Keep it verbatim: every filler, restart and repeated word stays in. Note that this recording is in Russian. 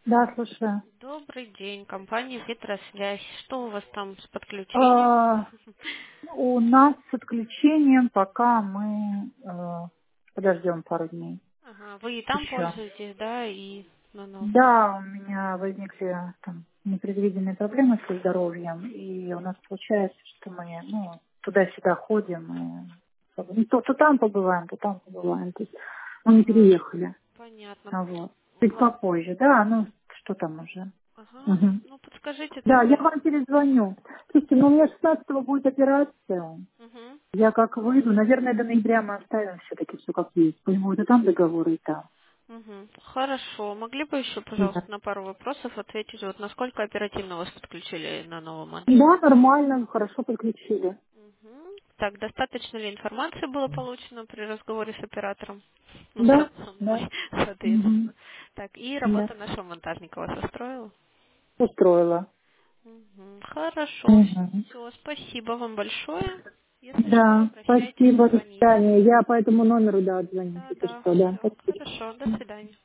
Да, слушаю. Добрый день, компания Петросвязь. Что у вас там с подключением? А, у нас с отключением пока мы э, подождем пару дней Ага, вы и там еще. пользуетесь, да, и на новом. Да, у меня возникли там непредвиденные проблемы со здоровьем, и у нас получается, что мы ну, туда-сюда ходим, и как бы, ну, то, то там побываем, то там побываем. То есть мы не Ага, переехали. понятно. А вот. У Чуть вас... попозже, да, ну что там уже. Ага, Мгм. ну подскажите Да, я тогда. вам перезвоню. Слушайте, ну у меня шестнадцатого будет операция. Угу, Я как выйду, наверное, до ноября мы оставим все-таки все как есть. Пусть будет и там договоры, и там. угу. Хорошо. Могли бы еще, Да, пожалуйста, на пару вопросов ответить, вот насколько оперативно вас подключили на новом адресе? Да, нормально, хорошо подключили. Мгм. Так, достаточно ли информации было получено при разговоре с оператором? Ну, со, Да, со да. мной, Угу. соответственно. Так, и Да. работа нашего монтажника вас устроила? Устроила. Мгм. Хорошо, Угу. все, спасибо вам большое. Если что, Да, обращайтесь, спасибо, до звоните. свидания. Я по этому номеру, да, звоню, Да, если да, что, да. все, Спасибо. хорошо, до свидания.